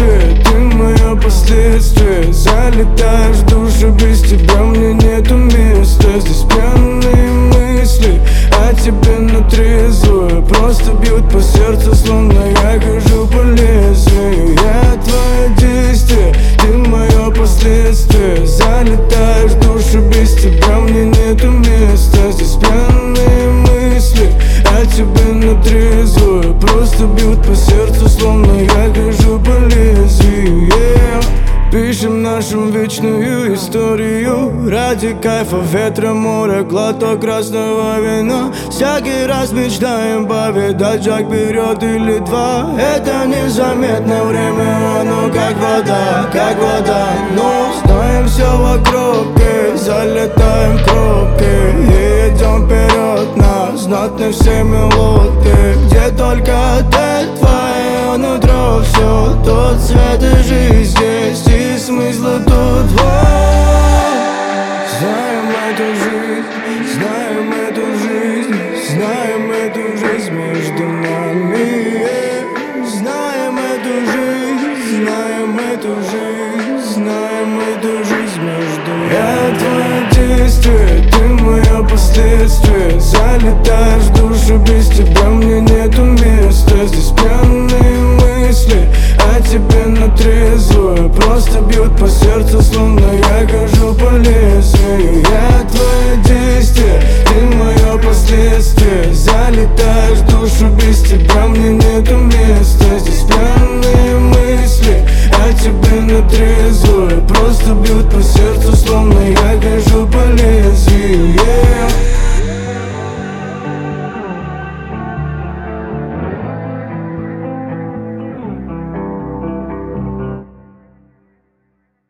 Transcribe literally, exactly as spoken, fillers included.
действие, ты мое последствие. Залетаешь в душу, без тебя мне нету места. Здесь пьяные мысли о тебе на трезвую просто бьют по сердцу, словно я хожу по лезвию. Я твое действие, ты мое последствие. Залетаешь в душу, без тебя мне нету места. Здесь пьяные мысли о тебе на трезвую просто бьют по сердцу, словно я хожу по лезвию, yeah. Пишем нашу вечную историю ради кайфа, ветра, моря, глоток красного вина. Всякий раз мечтаем повидать шаг вперед или два. Это незаметно, время, оно как вода, как вода. Но знаем все вокруг и залетаем в круг и идем вперед на знатные все мелодии, где только ты, твое нутро. Все тот свет и жизнь здесь, и смысла тут вот. Знаем эту жизнь, знаем эту жизнь, знаем эту жизнь между нами, yeah. Знаем эту жизнь, знаем эту жизнь, знаем эту жизнь между нами. Я твое действие, ты мое последствие. Залетаешь в душу, без тебя мне нету места. Здесь пьяные мысли о тебе на трезвую просто бьют по сердцу, словно я хожу по лезвию. Я твое действие, ты мое последствие. Залетаешь в душу, без тебя мне нету места. Здесь